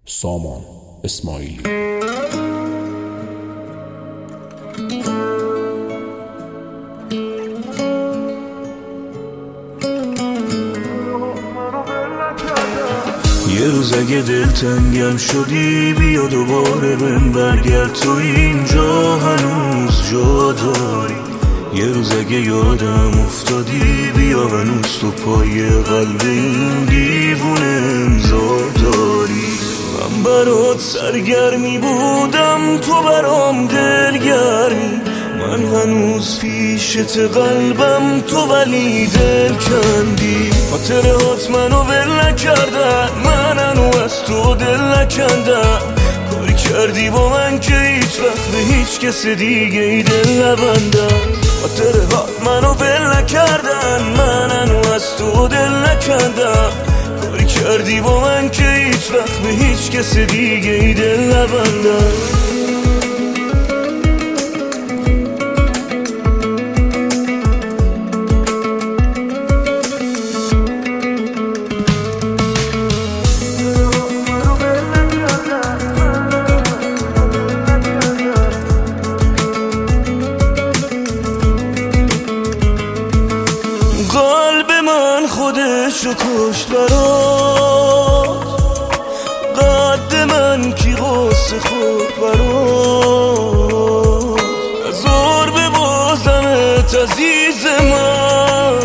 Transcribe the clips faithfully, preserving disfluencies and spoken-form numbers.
سامان اسماعیلی. یه روز اگه دلتنگم شدی بیا دوباره بهم برگرد، تو اینجا هنوز جا داری. یه روز اگه یادم افتادی بیا هنوز تو پای قلب این دیوونه امضا داری. من برات سرگرمی بودم تو برام دلگرمی، من هنوز پیشت قلبم تو ولی دل کندی. خاطرات منو ول نکردن، من هنو از تو دل نکندم. کاری کردی با من که هیچ وقت به هیچ کس دیگه ای دل نبندم. خاطرات منو ول نکردن، من هنو از تو دل نکندم. کاری کردی با من که هیچ وقت به هیچ کس دیگه ای دل نبندم. قلب من خودشو کشت برات، قد من کی غصه خود برات. هزار ببازمت عزیز من،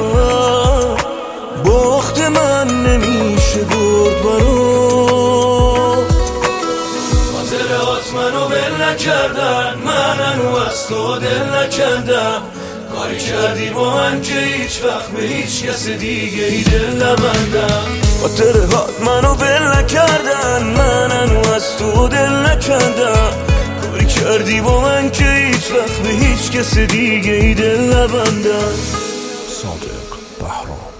باخت من نمیشه برد برات. خاطرات منو ول نکردن، من هنو از تو دل نکندم. کاری کردی با من که هیچ وقت به هیچ کس دیگه ای دل نبندم. خاطرات منو ول نکردن، من هنو از تو دل نکندم. کاری کردی با من که هیچ وقت به هیچ کس دیگه ای دل نبندم. صادق بهرام.